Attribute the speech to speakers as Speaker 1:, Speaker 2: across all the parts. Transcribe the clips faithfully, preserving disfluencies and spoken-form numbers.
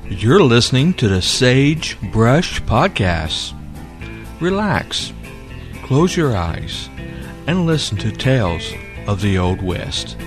Speaker 1: You're listening to the Sage Brush Podcast. Relax, close your eyes, and listen to tales of the Old West.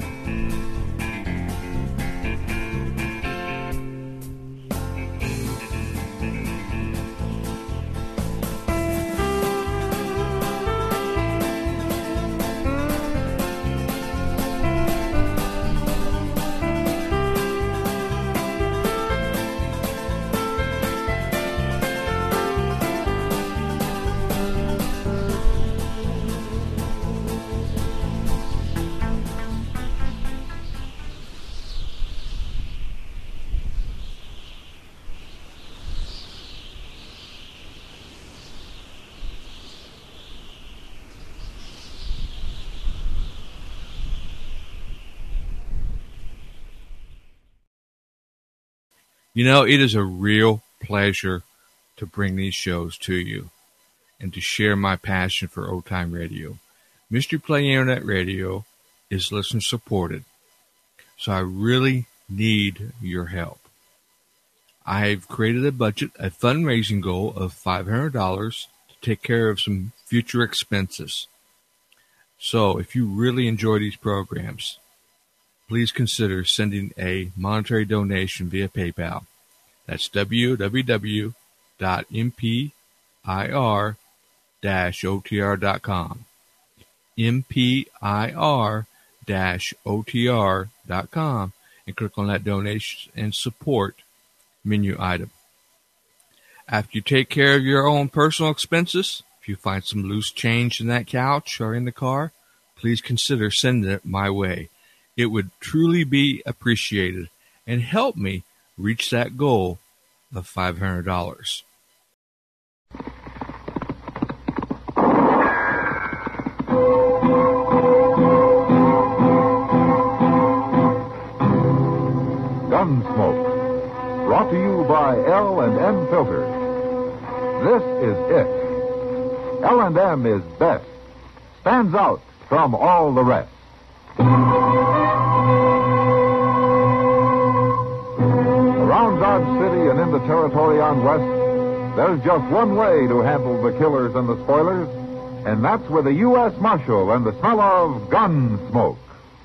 Speaker 1: You know, it is a real pleasure to bring these shows to you and to share my passion for old-time radio. Mystery Play Internet Radio is listener-supported, so I really need your help. I've created a budget, a fundraising goal of five hundred dollars to take care of some future expenses. So if you really enjoy these programs, please consider sending a monetary donation via PayPal. That's w w w dot m p i r dash o t r dot com. m p i r dash o t r dot com, and click on that donation and support menu item. After you take care of your own personal expenses, if you find some loose change in that couch or in the car, please consider sending it my way. It would truly be appreciated and help me reach that goal of five hundred dollars.
Speaker 2: Gunsmoke, brought to you by L and M Filters. This is it. L and M is best, stands out from all the rest. Around Dodge City and in the territory on West, there's just one way to handle the killers and the spoilers, and that's with a U S Marshal and the smell of gun smoke.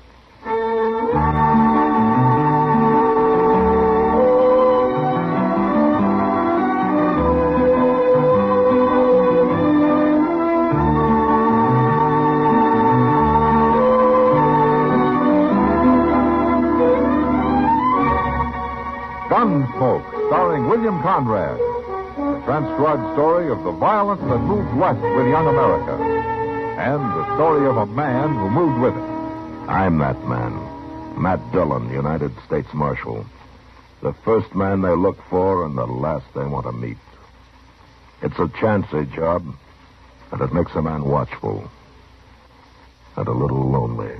Speaker 2: Gunsmoke, starring William Conrad. The transcribed story of the violence that moved west with young America. And the story of a man who moved with it.
Speaker 3: I'm that man. Matt Dillon, United States Marshal. The first man they look for and the last they want to meet. It's a chancy job, and it makes a man watchful. And a little lonely.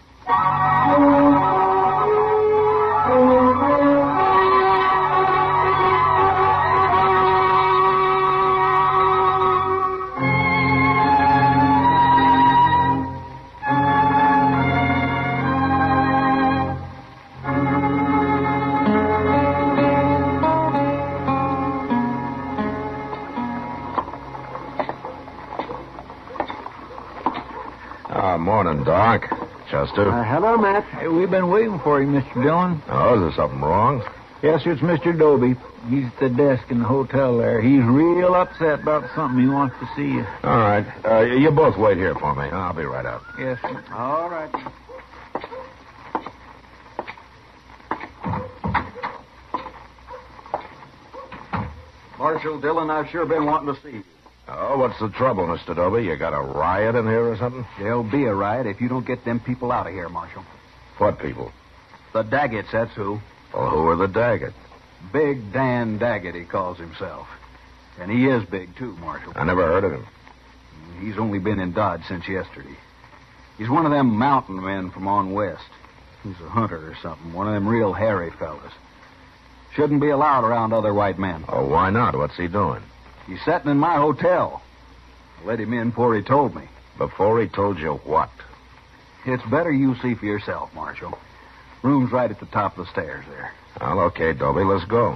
Speaker 3: Morning, Doc. Chester.
Speaker 4: Uh, hello, Matt. Hey, we've been waiting for you, Mister Dillon.
Speaker 3: Oh, is there something wrong?
Speaker 4: Yes, it's Mister Doby. He's at the desk in the hotel there. He's real upset about something. He wants to see you.
Speaker 3: All right. Uh, you both wait here for me. I'll be right out.
Speaker 4: Yes, sir. All right.
Speaker 5: Marshal Dillon, I've sure been wanting to see you.
Speaker 3: Oh, what's the trouble, Mister Doby? You got a riot in here or something?
Speaker 5: There'll be a riot if you don't get them people out of here, Marshal.
Speaker 3: What people?
Speaker 5: The Daggetts, that's who.
Speaker 3: Well, who are the Daggett?
Speaker 5: Big Dan Daggett, he calls himself. And he is big, too, Marshal.
Speaker 3: I never heard of him.
Speaker 5: He's only been in Dodge since yesterday. He's one of them mountain men from on west. He's a hunter or something, one of them real hairy fellas. Shouldn't be allowed around other white men.
Speaker 3: Oh, why not? What's he doing?
Speaker 5: He's sitting in my hotel. I let him in before he told me.
Speaker 3: Before he told you what?
Speaker 5: It's better you see for yourself, Marshal. Room's right at the top of the stairs there.
Speaker 3: Well, okay, Dobie, let's go.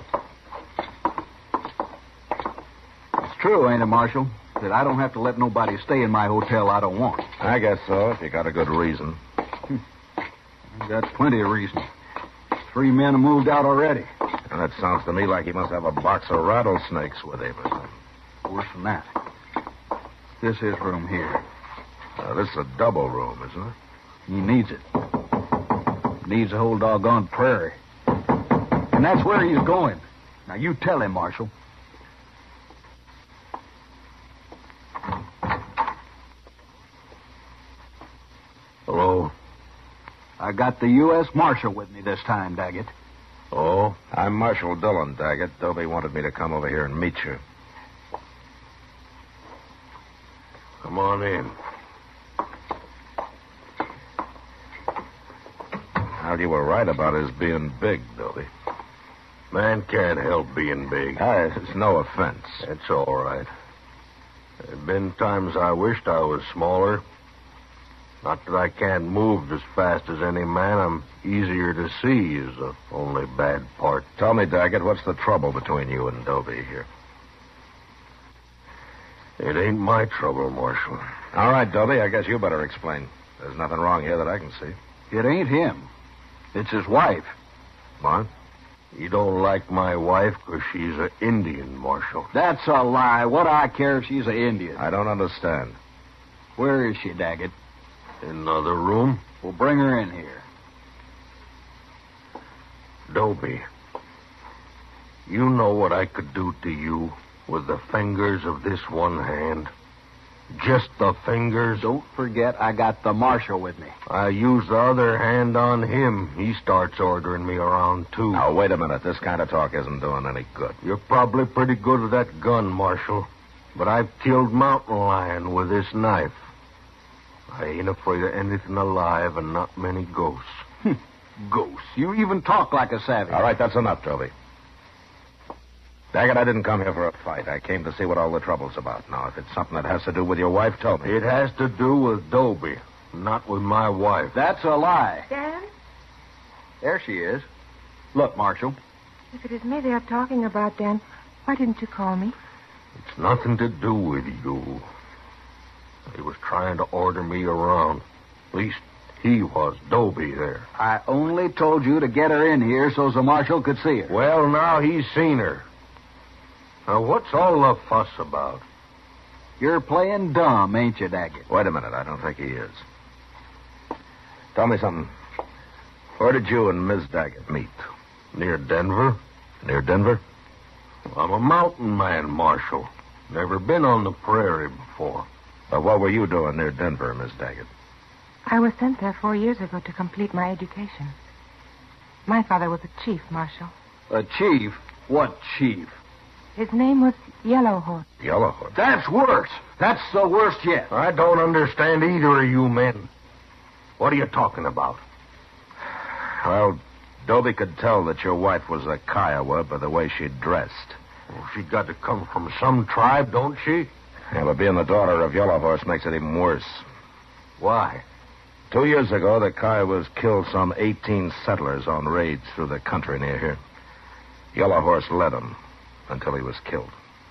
Speaker 5: It's true, ain't it, Marshal, that I don't have to let nobody stay in my hotel I don't want.
Speaker 3: I guess so, if you got a good reason.
Speaker 5: I've got plenty of reason. Three men have moved out already.
Speaker 3: And that sounds to me like he must have a box of rattlesnakes with him.
Speaker 5: Worse than that. This is room here.
Speaker 3: Uh, this is a double room, isn't it?
Speaker 5: He needs it. Needs the whole doggone prairie. And that's where he's going. Now, you tell him, Marshal.
Speaker 3: Hello?
Speaker 5: I got the U S Marshal with me this time, Daggett.
Speaker 3: Oh? I'm Marshal Dillon, Daggett. Dobie wanted me to come over here and meet you. Come on in. Well, you were right about his being big, Dobie. Man can't help being big. Uh, it's no offense. It's all right. There have been times I wished I was smaller. Not that I can't move as fast as any man. I'm easier to see is the only bad part. Tell me, Daggett, what's the trouble between you and Dobie here? It ain't my trouble, Marshal. All right, Dobie, I guess you better explain. There's nothing wrong here that I can see.
Speaker 5: It ain't him. It's his wife.
Speaker 3: What? You don't like my wife because she's an Indian, Marshal.
Speaker 5: That's a lie. What do I care if she's an Indian?
Speaker 3: I don't understand.
Speaker 5: Where is she, Daggett?
Speaker 3: In another room?
Speaker 5: We'll bring her in here.
Speaker 3: Dobie, you know what I could do to you with the fingers of this one hand? Just the fingers?
Speaker 5: Don't forget I got the Marshal with me.
Speaker 3: I use the other hand on him. He starts ordering me around, too. Now, wait a minute. This kind of talk isn't doing any good. You're probably pretty good with that gun, Marshal. But I've killed mountain lion with this knife. I ain't afraid of anything alive and not many ghosts.
Speaker 5: Ghosts? You even talk like a savage.
Speaker 3: All right, that's enough, Dobie. Daggett, I didn't come here for a fight. I came to see what all the trouble's about. Now, if it's something that has to do with your wife, tell me. It has to do with Dobie, not with my wife.
Speaker 5: That's a lie.
Speaker 6: Dan?
Speaker 5: There she is. Look, Marshal.
Speaker 6: If it is me they are talking about, Dan, why didn't you call me?
Speaker 3: It's nothing to do with you. He was trying to order me around. At least he was, Dobie there.
Speaker 5: I only told you to get her in here so the Marshal could see her.
Speaker 3: Well, now he's seen her. Now, what's all the fuss about?
Speaker 5: You're playing dumb, ain't you, Daggett?
Speaker 3: Wait a minute. I don't think he is. Tell me something. Where did you and Miss Daggett meet? Near Denver? Near Denver? I'm a mountain man, Marshal. Never been on the prairie before. But what were you doing near Denver, Miss Daggett?
Speaker 6: I was sent there four years ago to complete my education. My father was a chief, Marshal.
Speaker 5: A chief? What chief?
Speaker 6: His name was Yellow Horse.
Speaker 3: Yellow Horse?
Speaker 5: That's worse. That's the worst yet.
Speaker 3: I don't understand either of you men. What are you talking about? Well, Dobie could tell that your wife was a Kiowa by the way she dressed. Well, she got to come from some tribe, don't she? Yeah, but being the daughter of Yellow Horse makes it even worse.
Speaker 5: Why?
Speaker 3: Two years ago, the Kiowas killed some eighteen settlers on raids through the country near here. Yellow Horse led them until he was killed.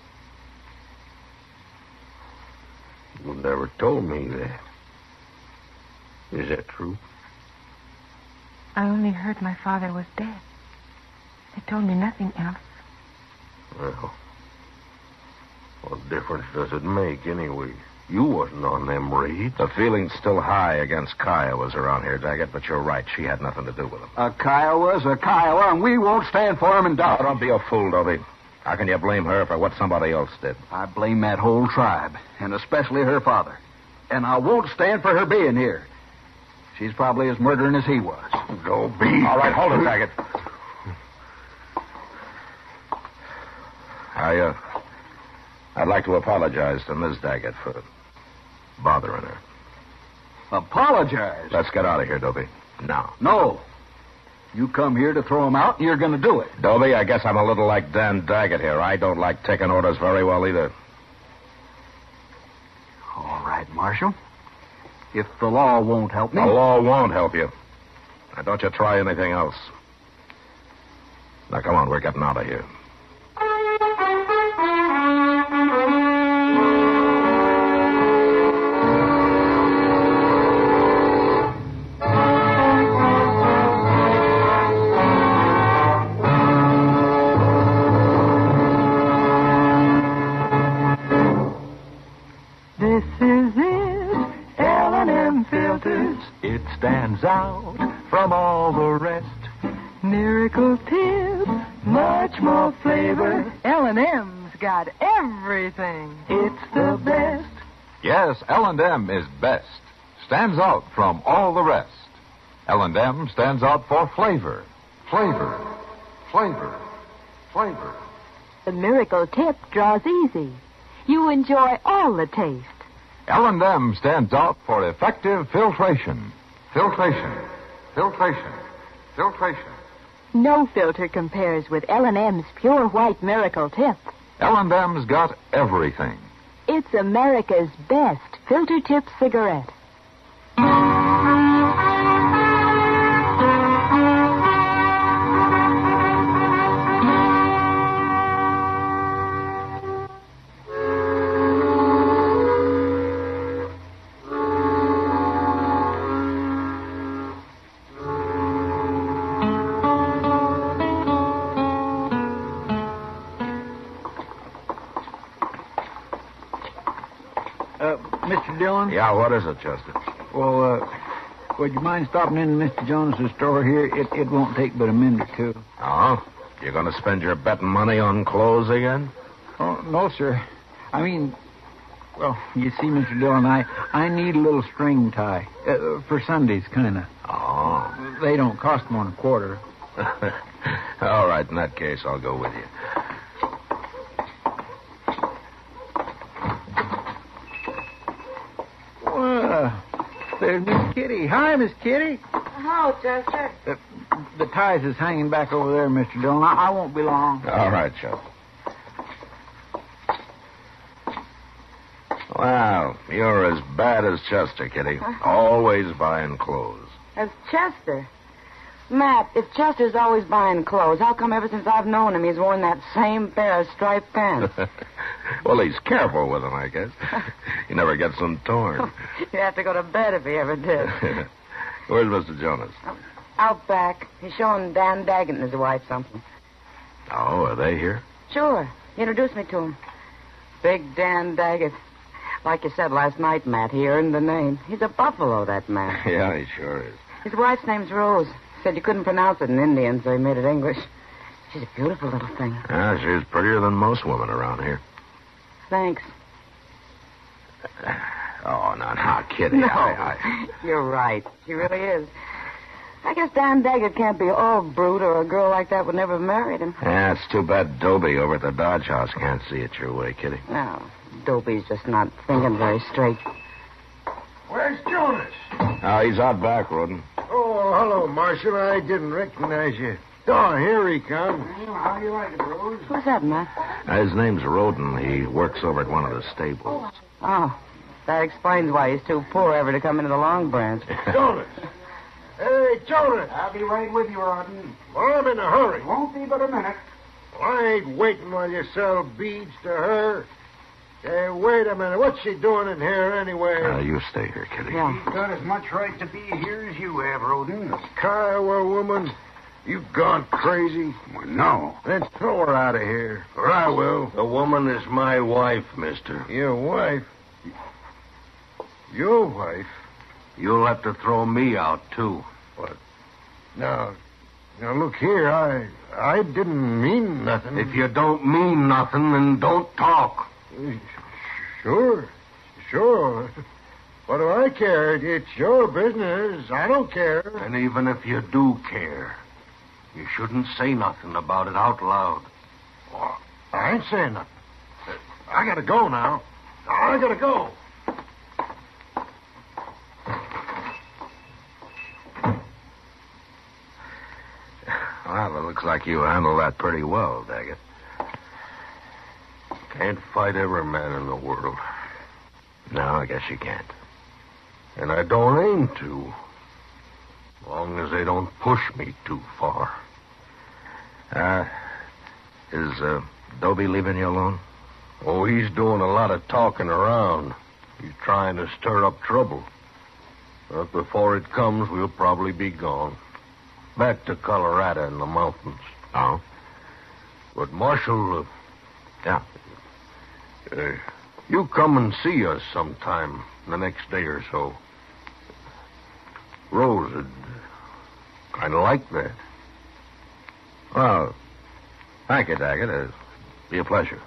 Speaker 3: You never told me that. Is that true?
Speaker 6: I only heard my father was dead. They told me nothing else.
Speaker 3: Well, what difference does it make anyway? You wasn't on them raids. The feeling's still high against Kiowas around here, Daggett, but you're right. She had nothing to do with them.
Speaker 5: A Kiowa's a Kiowa, and we won't stand for him and die.
Speaker 3: Oh, don't be a fool, Dobie. How can you blame her for what somebody else did?
Speaker 5: I blame that whole tribe, and especially her father. And I won't stand for her being here. She's probably as murdering as he was.
Speaker 3: Dobie. All right, hold it, Daggett. I, uh, I'd like to apologize to Miss Daggett for bothering her.
Speaker 5: Apologize?
Speaker 3: Let's get out of here, Dobie. Now.
Speaker 5: No. You come here to throw him out, and you're going to do it.
Speaker 3: Dobie, I guess I'm a little like Dan Daggett here. I don't like taking orders very well either.
Speaker 5: All right, Marshal. If the law won't help me...
Speaker 3: The law won't help you. Now, don't you try anything else. Now, come on, we're getting out of here.
Speaker 7: This is it, L and M Filters. It stands out from all the rest. Miracle tip, much more flavor. L and M's got everything. It's the best.
Speaker 2: Yes, L and M is best. Stands out from all the rest. L and M stands out for flavor. Flavor. Flavor. Flavor.
Speaker 8: The miracle tip draws easy. You enjoy all the taste.
Speaker 2: L and M stands out for effective filtration. Filtration. Filtration. Filtration.
Speaker 8: No filter compares with L and M's pure white miracle tip.
Speaker 2: L and M's got everything.
Speaker 8: It's America's best filter tip cigarette.
Speaker 4: Uh, Mister Dillon?
Speaker 3: Yeah, what is it, Chester?
Speaker 4: Well, uh, would you mind stopping in Mister Jones's store here? It, it won't take but a minute or two.
Speaker 3: Oh? You're going to spend your betting money on clothes again?
Speaker 4: Oh, no, sir. I mean, well, you see, Mister Dillon, I, I need a little string tie. Uh, for Sundays, kind of.
Speaker 3: Oh.
Speaker 4: They don't cost more than a quarter.
Speaker 3: All right, in that case, I'll go with you.
Speaker 4: Well, there's Miss Kitty. Hi, Miss Kitty.
Speaker 6: Hello, Chester.
Speaker 4: The, the ties is hanging back over there, Mister Dillon. I, I won't be long.
Speaker 3: All right, Chester. Well, you're as bad as Chester, Kitty. Always buying clothes.
Speaker 6: That's Chester. Matt, if Chester's always buying clothes, how come ever since I've known him he's worn that same pair of striped pants?
Speaker 3: Well, he's careful with them, I guess. He never gets them torn.
Speaker 6: You'd have to go to bed if he ever did.
Speaker 3: Where's Mister Jonas?
Speaker 6: Out back. He's showing Dan Daggett and his wife something.
Speaker 3: Oh, are they here?
Speaker 6: Sure. He introduced me to him. Big Dan Daggett. Like you said last night, Matt, he earned the name. He's a buffalo, that man.
Speaker 3: Yeah, he sure is.
Speaker 6: His wife's name's Rose. Said you couldn't pronounce it in Indian, so he made it English. She's a beautiful little thing.
Speaker 3: Yeah, she's prettier than most women around here.
Speaker 6: Thanks.
Speaker 3: Oh, no, no, Kitty.
Speaker 6: No,
Speaker 3: I, I...
Speaker 6: You're right. She really is. I guess Dan Daggett can't be all brute, or a girl like that would never have married him.
Speaker 3: Yeah, it's too bad Dobie over at the Dodge House can't see it your way, Kitty.
Speaker 6: No, Dobie's just not thinking very straight.
Speaker 9: Where's Jonas?
Speaker 3: Oh, he's out back, Roden.
Speaker 9: Oh, hello, Marshal. I didn't recognize you. Oh, here he comes. Well, how do you like it, Rose?
Speaker 6: What's that, Matt?
Speaker 3: Uh, his name's Roden. He works over at one of the stables.
Speaker 6: Oh, that explains why he's too poor ever to come into the Long Branch.
Speaker 9: Jonas. Hey, Jonas.
Speaker 10: I'll be right with you, Roden.
Speaker 9: Well, I'm in a hurry.
Speaker 10: Won't be but a minute.
Speaker 9: Well, I ain't waiting while you sell beads to her. Hey, wait a minute. What's she doing in here anyway?
Speaker 3: Uh, you stay here, Kitty.
Speaker 6: Yeah.
Speaker 10: She's got as much right to be here as you have, Roden.
Speaker 9: Kiowa woman, you gone crazy?
Speaker 10: Well, no.
Speaker 9: Then throw her out of here, or I will.
Speaker 3: The woman is my wife, mister.
Speaker 9: Your wife? Your wife?
Speaker 3: You'll have to throw me out, too.
Speaker 9: What? Now, now look here, I I didn't mean nothing.
Speaker 3: If you don't mean nothing, then don't talk.
Speaker 9: Sure, sure. What do I care? It's your business. I don't care.
Speaker 3: And even if you do care, you shouldn't say nothing about it out loud.
Speaker 9: Oh, I ain't saying nothing. I gotta go now. I gotta go.
Speaker 3: Well, it looks like you handled that pretty well, Daggett. Can't fight every man in the world. No, I guess you can't.
Speaker 9: And I don't aim to.
Speaker 3: long as they don't push me too far. Uh, is, uh, Dobie leaving you alone? Oh, he's doing a lot of talking around. He's trying to stir up trouble. But before it comes, we'll probably be gone. Back to Colorado in the mountains. Oh? But, Marshal, uh, yeah. Uh, you come and see us sometime the next day or so. Rose would kind of like that. Well, thank you, Daggett. It'll be a pleasure.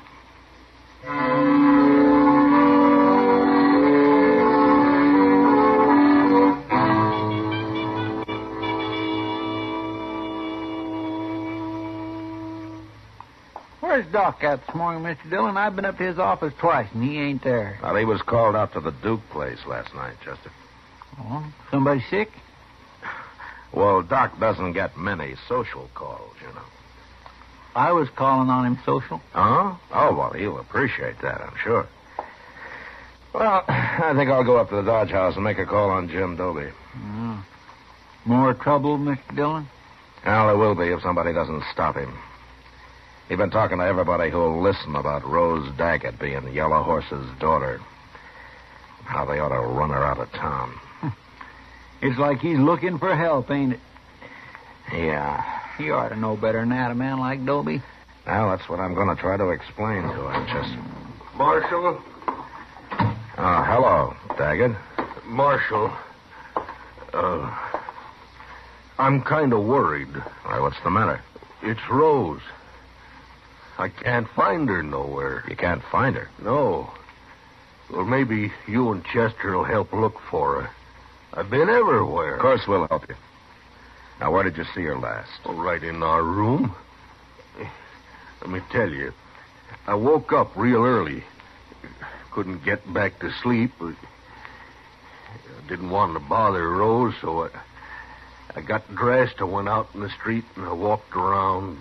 Speaker 4: Where's Doc at this morning, Mister Dillon? I've been up to his office twice, and he ain't there.
Speaker 3: Well, he was called out to the Duke place last night, Chester.
Speaker 4: Oh, somebody sick?
Speaker 3: Well, Doc doesn't get many social calls, you know.
Speaker 4: I was calling on him social.
Speaker 3: Huh? Oh, well, he'll appreciate that, I'm sure. Well, I think I'll go up to the Dodge House and make a call on Jim Dobie.
Speaker 4: Oh. More trouble, Mister Dillon?
Speaker 3: Well, there will be if somebody doesn't stop him. He's been talking to everybody who'll listen about Rose Daggett being Yellow Horse's daughter. How they ought to run her out of town.
Speaker 4: It's like he's looking for help, ain't it?
Speaker 3: Yeah.
Speaker 4: He ought to know better than that, a man like Dobie.
Speaker 3: Well, that's what I'm going to try to explain to him, Chester.
Speaker 10: Marshal?
Speaker 3: Oh, hello, Daggett.
Speaker 10: Marshal. Uh, I'm kind of worried.
Speaker 3: Why, what's the matter?
Speaker 10: It's Rose. I can't find her nowhere.
Speaker 3: You can't find her?
Speaker 10: No. Well, maybe you and Chester will help look for her. I've been everywhere.
Speaker 3: Of course we'll help you. Now, where did you see her last?
Speaker 10: Oh, right in our room. Let me tell you, I woke up real early. Couldn't get back to sleep. I didn't want to bother Rose, so I, I got dressed. I went out in the street and I walked around.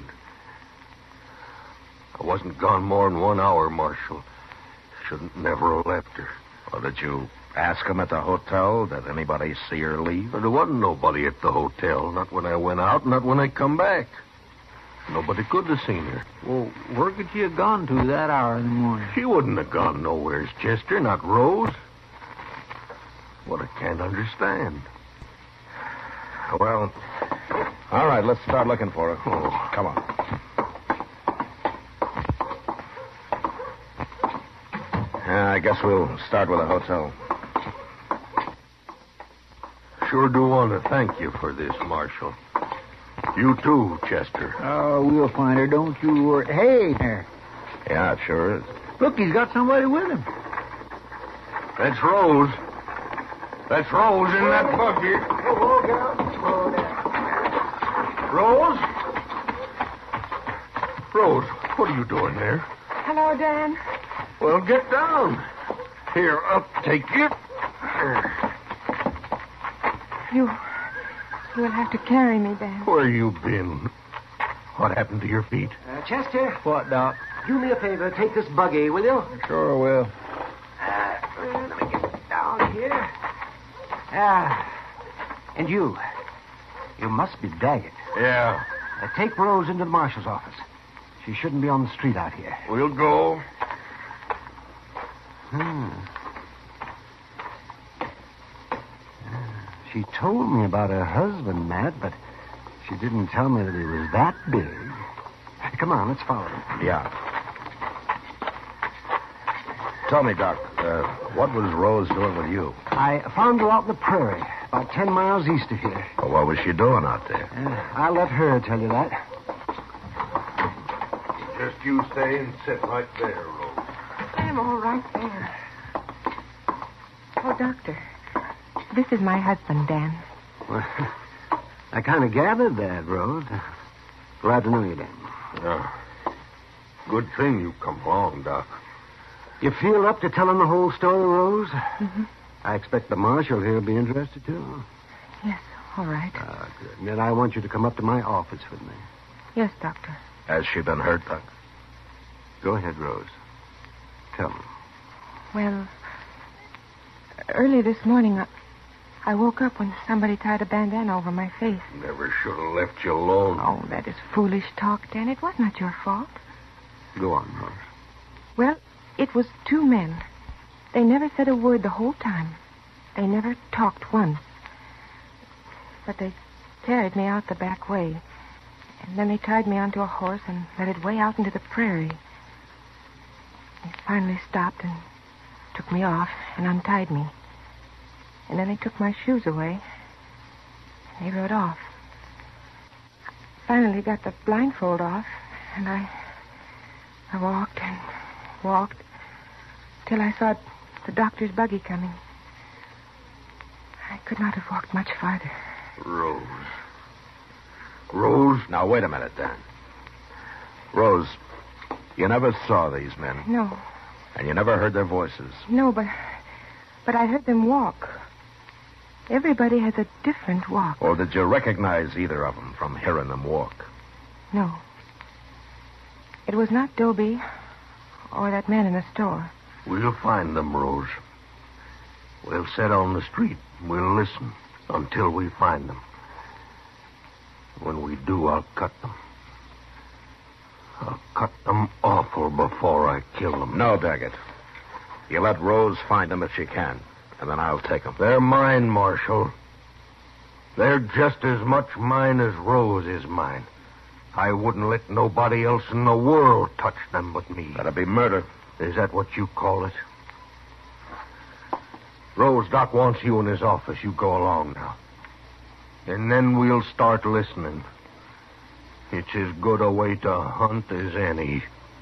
Speaker 10: I wasn't gone more than one hour, Marshal. Shouldn't never have left her.
Speaker 3: Well, did you ask him at the hotel? Did anybody see her leave?
Speaker 10: There wasn't nobody at the hotel. Not when I went out, not when I come back. Nobody could have seen her.
Speaker 4: Well, where could she have gone to that hour in the morning?
Speaker 10: She wouldn't have gone nowheres, Chester, not Rose. What I can't understand.
Speaker 3: Well, all right, let's start looking for her. Oh, come on. Yeah, I guess we'll start with a hotel.
Speaker 10: Sure do want to thank you for this, Marshal. You too, Chester.
Speaker 4: Oh, we'll find her. Don't you worry. Hey, there.
Speaker 3: Yeah, it sure is.
Speaker 4: Look, he's got somebody with him.
Speaker 10: That's Rose. That's Rose in that buggy.
Speaker 9: Oh, get out. Oh,
Speaker 10: Rose? Rose, what are you doing there?
Speaker 6: Hello, Dan.
Speaker 10: Well, get down. Here, I'll take you.
Speaker 6: You... You will have to carry me, Dan.
Speaker 10: Where you been? What happened to your feet?
Speaker 11: Uh, Chester.
Speaker 4: What, Doc?
Speaker 11: Do me a favor. Take this buggy, will you?
Speaker 4: Sure will.
Speaker 11: Uh, let me get down here. Ah. And you. You must be Daggett.
Speaker 10: Yeah.
Speaker 11: Uh, take Rose into the marshal's office. She shouldn't be on the street out here.
Speaker 10: We'll go.
Speaker 11: Hmm. She told me about her husband, Matt, but she didn't tell me that he was that big. Come on, let's follow him.
Speaker 3: Yeah. Tell me, Doc, uh, what was Rose doing with you?
Speaker 11: I found her out in the prairie, about ten miles east of here.
Speaker 3: Well, what was she doing out there?
Speaker 11: Uh, I'll let her tell you that.
Speaker 10: Just you stay and sit right there, Rose.
Speaker 6: I'm all right there. Oh, Doctor. This is my husband, Dan.
Speaker 11: Well, I kind of gathered that, Rose. Glad to know you, Dan.
Speaker 10: Yeah. Good thing you come along, Doc.
Speaker 11: You feel up to telling the whole story, Rose?
Speaker 6: Mm-hmm.
Speaker 11: I expect the marshal here will be interested, too.
Speaker 6: Yes, all right.
Speaker 11: Ah, good. And then I want you to come up to my office with me.
Speaker 6: Yes, Doctor.
Speaker 3: Has she been hurt, Doc?
Speaker 11: Go ahead, Rose. Tell me.
Speaker 6: Well, early this morning, I,
Speaker 12: I woke up when somebody tied a bandana over my face.
Speaker 10: Never should have left you alone.
Speaker 12: Oh, that is foolish talk, Dan. It was not your fault.
Speaker 5: Go on, Rose.
Speaker 12: Well, it was two men. They never said a word the whole time. They never talked once. But they carried me out the back way. And then they tied me onto a horse and led it way out into the prairie. They finally stopped and took me off and untied me. And then they took my shoes away. And they rode off. Finally got the blindfold off, and I... I walked and walked till I saw the doctor's buggy coming. I could not have walked much farther.
Speaker 10: Rose. Rose?
Speaker 3: Now, wait a minute, Dan. Rose, you never saw these men.
Speaker 12: No.
Speaker 3: And you never heard their voices.
Speaker 12: No, but... But I heard them walk. Everybody has a different walk.
Speaker 3: Or did you recognize either of them from hearing them walk?
Speaker 12: No. It was not Dobie or that man in the store.
Speaker 10: We'll find them, Rose. We'll sit on the street. We'll listen until we find them. When we do, I'll cut them. I'll cut them awful before I kill them.
Speaker 3: No, Daggett. You let Rose find them if she can, and then I'll take them.
Speaker 10: They're mine, Marshal. They're just as much mine as Rose is mine. I wouldn't let nobody else in the world touch them but me.
Speaker 3: That'd be murder.
Speaker 10: Is that what you call it? Rose, Doc wants you in his office. You go along now. And then we'll start listening. It's as good a way to hunt as any.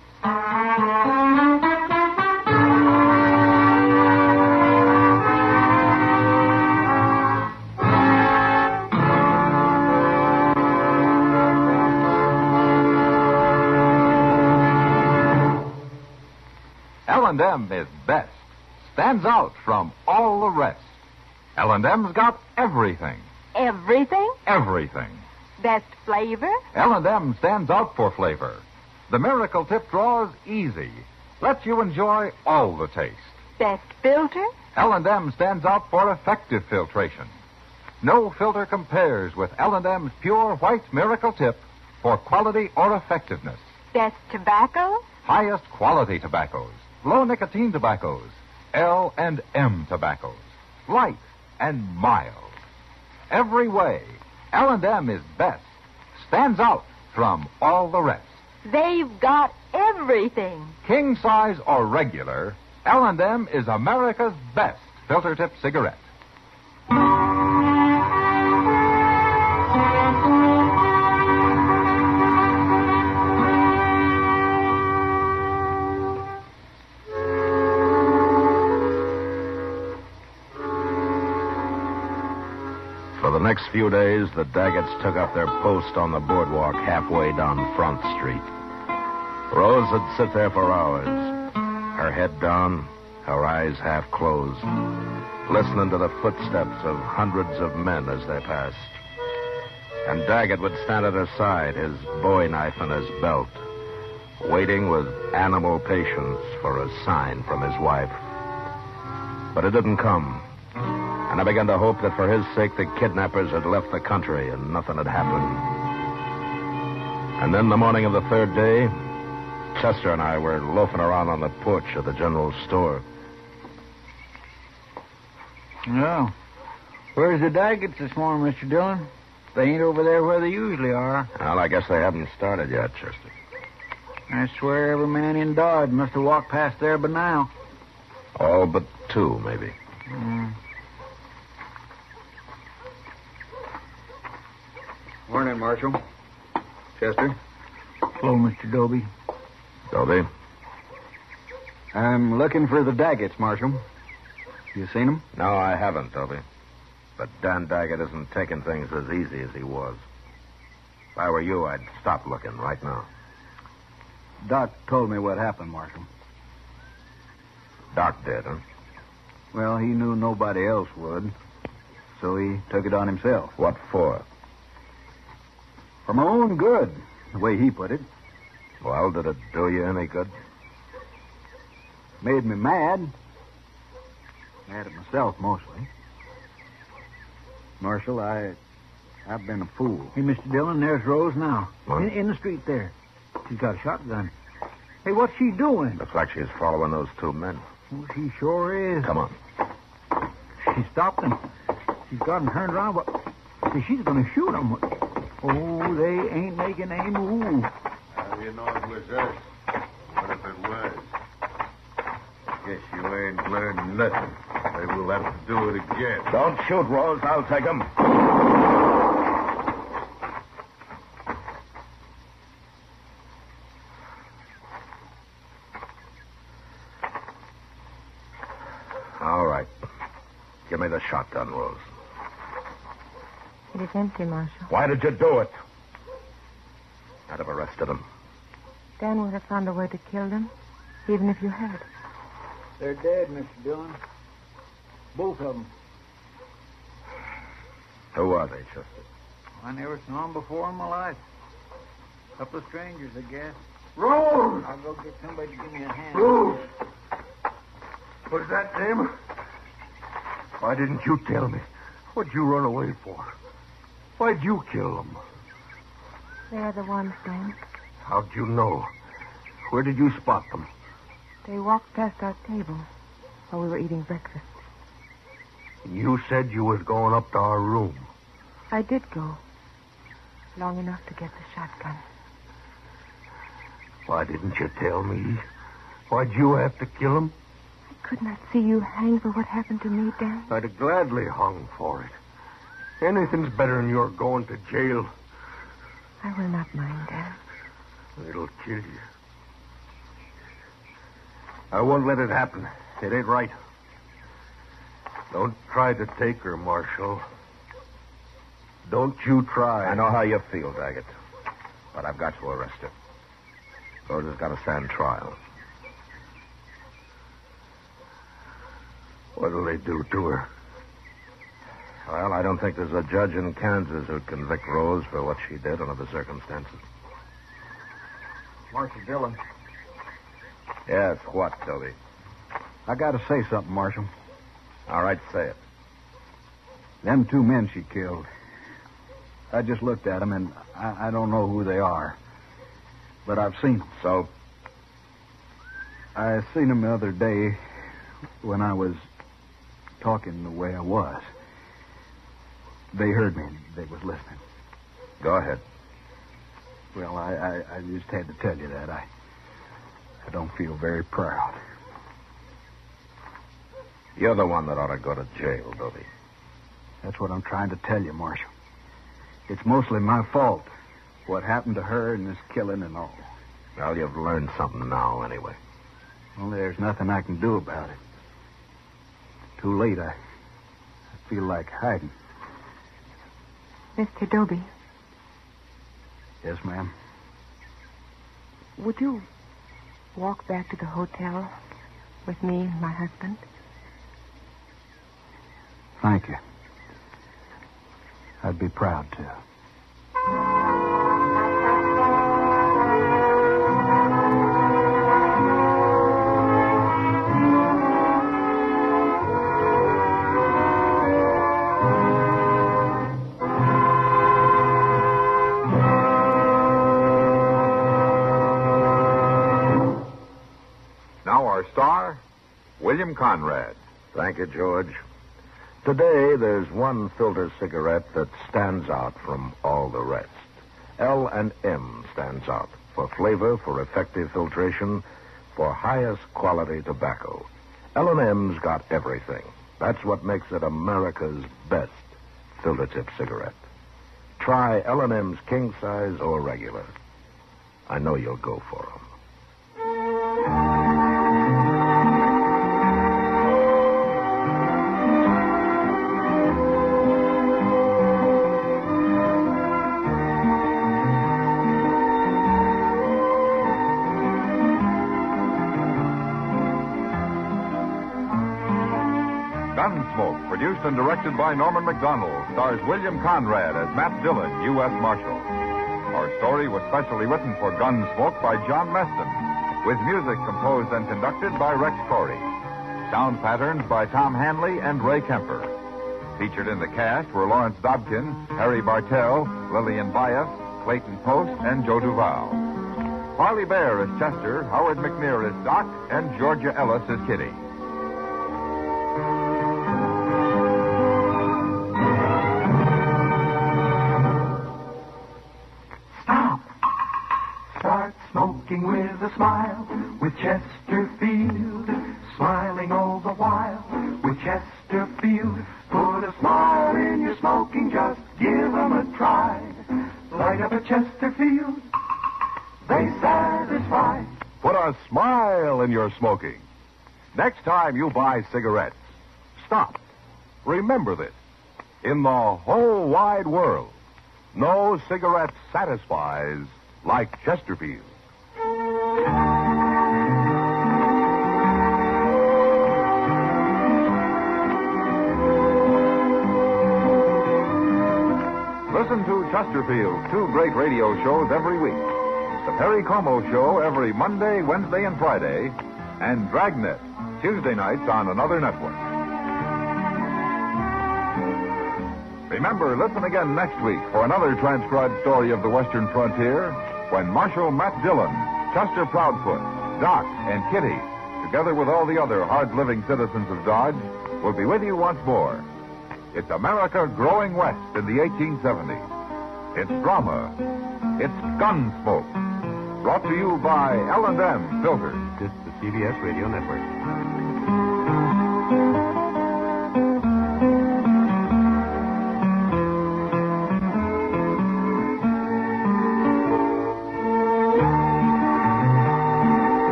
Speaker 2: L and M is best. Stands out from all the rest. L and M's got everything.
Speaker 8: Everything?
Speaker 2: Everything.
Speaker 8: Best flavor?
Speaker 2: L and M stands out for flavor. The Miracle Tip draws easy. Lets you enjoy all the taste.
Speaker 8: Best filter?
Speaker 2: L and M stands out for effective filtration. No filter compares with L and M's pure white Miracle Tip for quality or effectiveness.
Speaker 8: Best tobacco?
Speaker 2: Highest quality tobaccos. Low nicotine tobaccos. L and M tobaccos. Light and mild. Every way, L and M is best. Stands out from all the rest.
Speaker 8: They've got everything.
Speaker 2: King size or regular, L and M is America's best filter tip cigarette.
Speaker 3: For the next few days, the Daggets took up their post on the boardwalk halfway down Front Street. Rose would sit there for hours, her head down, her eyes half closed, listening to the footsteps of hundreds of men as they passed. And Daggett would stand at her side, his bowie knife in his belt, waiting with animal patience for a sign from his wife. But it didn't come. And I began to hope that for his sake the kidnappers had left the country and nothing had happened. And then the morning of the third day, Chester and I were loafing around on the porch of the general store.
Speaker 4: Well, where's the Daggets this morning, Mister Dillon? They ain't over there where they usually are.
Speaker 3: Well, I guess they haven't started yet, Chester.
Speaker 4: I swear every man in Dodge must have walked past there by now.
Speaker 3: All but two, maybe.
Speaker 4: Mm.
Speaker 5: Morning, Marshal. Chester.
Speaker 4: Hello, Mister Dobie.
Speaker 3: Dobie?
Speaker 5: I'm looking for the Daggets, Marshal. You seen them?
Speaker 3: No, I haven't, Dobie. But Dan Daggett isn't taking things as easy as he was. If I were you, I'd stop looking right now.
Speaker 5: Doc told me what happened, Marshal.
Speaker 3: Doc did, huh?
Speaker 5: Well, he knew nobody else would, so he took it on himself.
Speaker 3: What for?
Speaker 5: For my own good, the way he put it.
Speaker 3: Well, did it do you any good?
Speaker 5: Made me mad. Mad at myself, mostly.
Speaker 4: Marshal, I, I've been a fool. Hey, Mister Dillon, there's Rose now.
Speaker 3: What?
Speaker 4: In, in the street there. She's got a shotgun. Hey, what's she doing?
Speaker 3: Looks like she's following those two men.
Speaker 4: Oh, she sure is.
Speaker 3: Come on.
Speaker 4: She stopped them. She's got them turned around, but see, she's going to shoot them. Oh, they ain't making any move.
Speaker 10: How do you know it was us? What if it was? Guess you ain't learned nothing. Maybe we'll have to do it again.
Speaker 3: Don't shoot, Rose. I'll take him. All right. Give me the shotgun, Rose.
Speaker 12: It is empty, Marshal.
Speaker 3: Why did you do it? I'd have arrested him.
Speaker 12: Dan would have found a way to kill them, even if you had.
Speaker 4: They're dead, Mister Dillon. Both of them.
Speaker 3: Who are they, Chester?
Speaker 4: I never saw them before in my life. A couple of strangers, I guess.
Speaker 9: Rose!
Speaker 4: I'll go get somebody to give me a hand.
Speaker 9: Rose! Was that them? Why didn't you tell me? What'd you run away for? Why'd you kill them?
Speaker 12: They are the ones, Dan.
Speaker 9: How'd you know? Where did you spot them?
Speaker 12: They walked past our table while we were eating breakfast.
Speaker 9: You said you was going up to our room.
Speaker 12: I did go. Long enough to get the shotgun.
Speaker 9: Why didn't you tell me? Why'd you have to kill him?
Speaker 12: I could not see you hang for what happened to me, Dan.
Speaker 9: I'd have gladly hung for it. Anything's better than your going to jail.
Speaker 12: I will not mind, Dan.
Speaker 9: It'll kill you. I won't let it happen. It ain't right. Don't try to take her, Marshal. Don't you try.
Speaker 3: I know how you feel, Daggett. But I've got to arrest her. Rose has got to stand trial.
Speaker 9: What'll they do to her?
Speaker 3: Well, I don't think there's a judge in Kansas who'd convict Rose for what she did under the circumstances.
Speaker 4: Marshal Dillon.
Speaker 3: Yes, what, Toby?
Speaker 4: I got to say something, Marshal.
Speaker 3: All right, say it.
Speaker 4: Them two men she killed. I just looked at them, and I, I don't know who they are. But I've seen them.
Speaker 3: So?
Speaker 4: I seen them the other day when I was talking the way I was. They heard me. They was listening.
Speaker 3: Go ahead.
Speaker 4: Well, I, I, I just had to tell you that. I, I don't feel very proud.
Speaker 3: You're the one that ought to go to jail, Dobie.
Speaker 4: That's what I'm trying to tell you, Marshal. It's mostly my fault. What happened to her and this killing and all.
Speaker 3: Well, you've learned something now, anyway.
Speaker 4: Well, there's nothing I can do about it. Too late. I, I feel like hiding.
Speaker 12: Mister Dobie.
Speaker 4: Yes, ma'am.
Speaker 12: Would you walk back to the hotel with me and my husband?
Speaker 4: Thank you. I'd be proud to.
Speaker 2: Now our star, William Conrad.
Speaker 3: Thank you, George. Today, there's one filter cigarette that stands out from all the rest. L and M stands out for flavor, for effective filtration, for highest quality tobacco. L and M's got everything. That's what makes it America's best filter tip cigarette. Try L and M's king size or regular. I know you'll go for them.
Speaker 2: Gunsmoke, produced and directed by Norman Macdonald, stars William Conrad as Matt Dillon, U S Marshal. Our story was specially written for Gunsmoke by John Meston, with music composed and conducted by Rex Corey. Sound patterns by Tom Hanley and Ray Kemper. Featured in the cast were Lawrence Dobkin, Harry Bartell, Lillian Bias, Clayton Post, and Joe Duval. Harley Bear is Chester, Howard McNear is Doc, and Georgia Ellis is Kitty.
Speaker 7: Stop. Start smoking with a smile with Chesterfield. Smiling all the while with Chesterfield. Put a smile in your smoking, just give 'em a try. Light up a Chesterfield, they satisfy.
Speaker 2: Put a smile in your smoking. Next time you buy cigarettes, stop. Remember this. In the whole wide world, no cigarette satisfies like Chesterfield. Listen to Chesterfield, two great radio shows every week. The Perry Como Show every Monday, Wednesday, and Friday, and Dragnet, Tuesday nights on another network. Remember, listen again next week for another transcribed story of the Western frontier when Marshal Matt Dillon, Chester Proudfoot, Doc, and Kitty, together with all the other hard-living citizens of Dodge, will be with you once more. It's America growing west in the eighteen seventies. It's drama. It's Gunsmoke. Brought to you by L and M Filters.
Speaker 13: This is the C B S Radio Network.